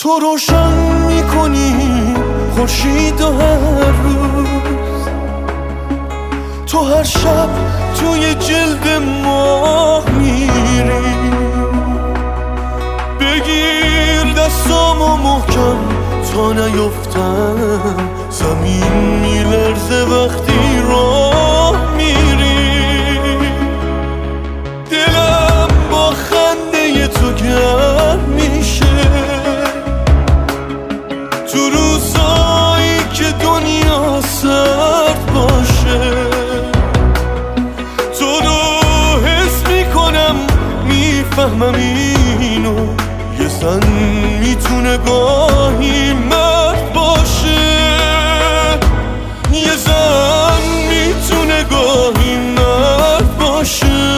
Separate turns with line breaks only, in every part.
تو روشن میکنی خورشید و هر روز، تو هر شب توی جلد ماه میری. بگیر دستامو محکم تا نیفتم، زمین میلرزه وقتی راه میری. دلم با خنده تو گرم میشه تو روزایی که دنیا سرد باشه. تو رو حس میکنم میفهمم اینو، یه زن میتونه گاهی مرد باشه، یه زن میتونه گاهی مرد باشه.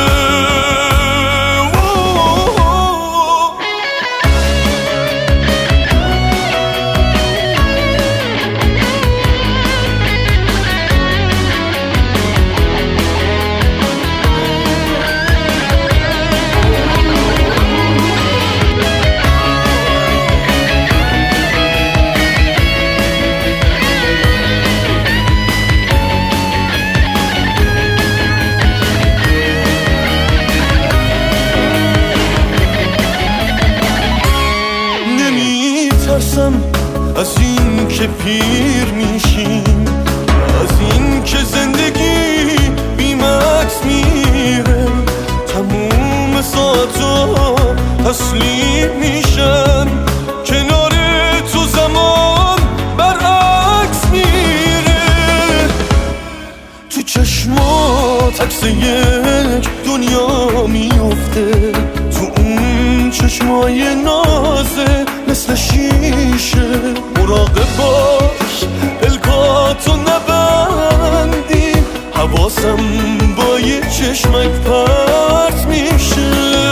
از این که پیر میشیم، از این که زندگی بی‌مکث میره، تموم ساعتا تسلیم میشن، کنار تو زمان برعکس میره. تو چشمات عکس یک دنیا میفته، تو اون چشمای نازه مثل شیشه. مراقب باش پلکاتو نبندی، حواسم با یه چشمک پرت میشه.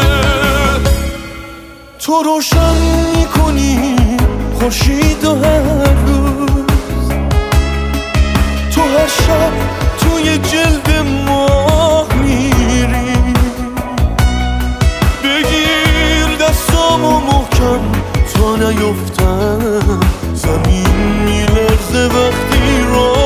تو روشن میکنی خورشید و هر روز، تو هر شب توی جلد ماه میری. بگیر دستامو محکم تا نیفتم، زمین میلرزه وقتی راه